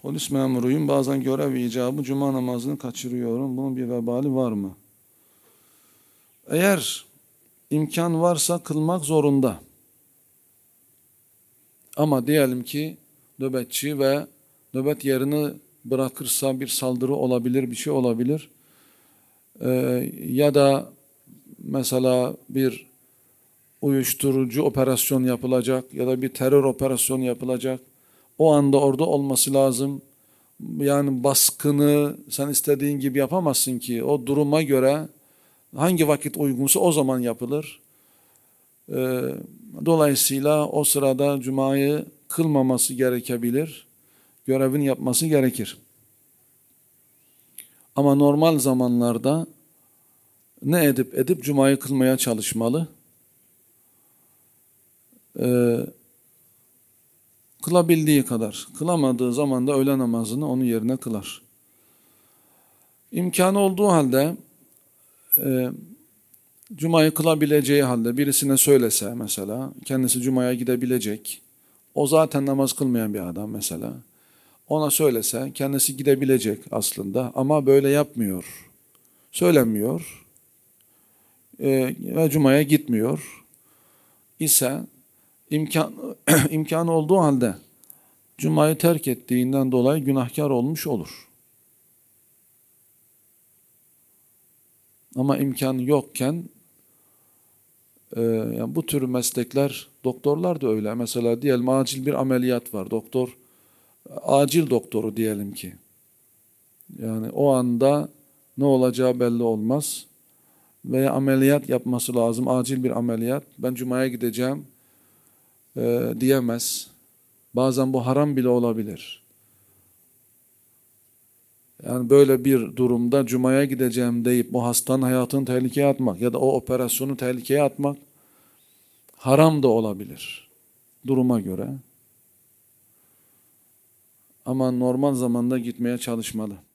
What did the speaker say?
Polis memuruyum. Bazen görev icabı cuma namazını kaçırıyorum. Bunun bir vebali var mı? Eğer imkan varsa kılmak zorunda. Ama diyelim ki nöbetçi ve nöbet yerini bırakırsa bir saldırı olabilir, bir şey olabilir. Ya da mesela bir uyuşturucu operasyon yapılacak ya da bir terör operasyonu yapılacak. O anda orada olması lazım. Yani baskını sen istediğin gibi yapamazsın ki. O duruma göre hangi vakit uygunsa o zaman yapılır. Dolayısıyla o sırada cumayı kılmaması gerekebilir. Görevini yapması gerekir. Ama normal zamanlarda ne edip cumayı kılmaya çalışmalı. Kılabildiği kadar. Kılamadığı zaman da öğle namazını onun yerine kılar. İmkanı olduğu halde cumayı kılabileceği halde birisine söylese mesela, kendisi cumaya gidebilecek, o zaten namaz kılmayan bir adam mesela, ona söylese kendisi gidebilecek aslında ama böyle yapmıyor, söylemiyor ve cumaya gitmiyor ise imkanı olduğu halde cumayı terk ettiğinden dolayı günahkar olmuş olur. Ama imkanı yokken yani bu tür meslekler, doktorlar da öyle. Mesela diyelim acil bir ameliyat var. Doktor, acil doktoru diyelim ki. Yani o anda ne olacağı belli olmaz. Veya ameliyat yapması lazım, acil bir ameliyat. Ben cumaya gideceğim diyemez. Bazen bu haram bile olabilir. Yani böyle bir durumda cumaya gideceğim deyip bu hastanın hayatını tehlikeye atmak ya da o operasyonu tehlikeye atmak haram da olabilir duruma göre. Ama normal zamanda gitmeye çalışmalı.